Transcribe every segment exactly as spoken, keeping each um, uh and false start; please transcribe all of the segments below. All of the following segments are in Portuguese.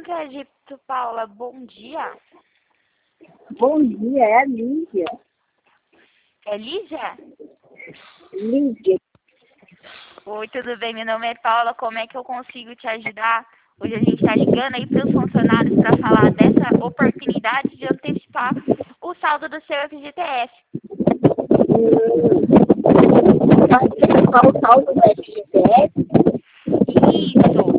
Egito, Paula, bom dia. Bom dia, é a Lídia. É Lígia? Lídia. Oi, tudo bem? Meu nome é Paula, como é que eu consigo te ajudar? Hoje a gente está ligando aí para os funcionários para falar dessa oportunidade de antecipar o saldo do seu F G T S. Vai antecipar o saldo do F G T S? Isso.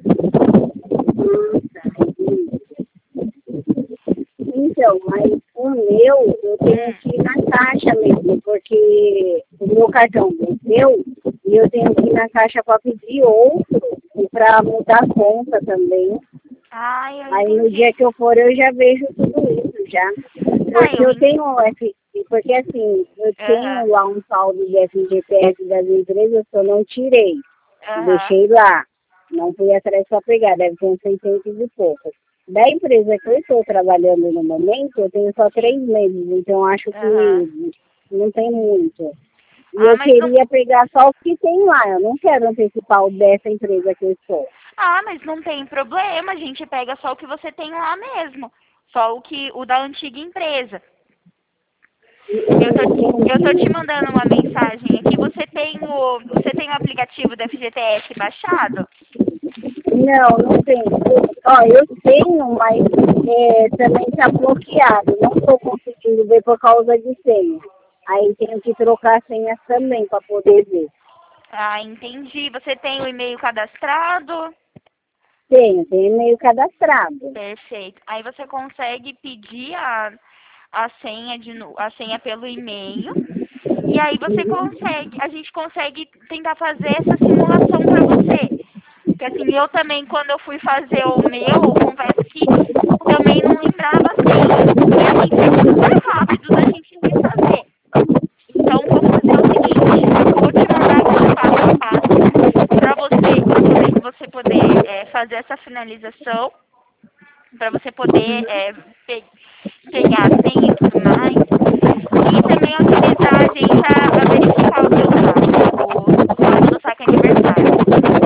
Então, mas o meu, eu tenho que ir na caixa mesmo, porque o meu cartão venceu e eu tenho que ir na caixa para pedir outro e para mudar a conta também. Ai, eu Aí no entendi. dia que eu for eu já vejo tudo isso já. Porque eu eu tenho o F, porque assim, eu Uhum. tenho lá um saldo de F G T S das empresas que eu não tirei. Aham. Deixei lá. Não fui atrás para pegar, deve ter uns seiscentos e pouco. Da empresa que eu estou trabalhando no momento, eu tenho só três meses, então acho que Aham. não tem muito. E Ah, eu mas não... queria pegar só o que tem lá, eu não quero antecipar o dessa empresa que eu estou. Ah, mas não tem problema, a gente pega só o que você tem lá mesmo. Só o que o da antiga empresa. Eu tô, eu tô te mandando uma mensagem aqui. Você tem o, você tem o aplicativo do F G T S baixado? Não, não tenho. Ó, eu tenho, mas é, também está bloqueado. Não estou conseguindo ver por causa de senha. Aí tenho que trocar senhas também para poder ver. Ah, entendi. Você tem o e-mail cadastrado? Tenho, tenho e-mail cadastrado. Perfeito. Aí você consegue pedir a, a senha de no- a senha pelo e-mail. E aí você consegue, a gente consegue tentar fazer essa simulação para você. Porque assim, eu também, quando eu fui fazer o meu, eu confesso que também não lembrava a senha. E assim, foi super rápido da gente refazer. Então, vou fazer o seguinte, vou te mandar aqui o passo a passo para você, para poder você poder é, fazer essa finalização, para você poder é, pe pegar a senha e tudo mais, e também autorizar a gente a, a verificar o seu saldo, o, o saldo do saque aniversário.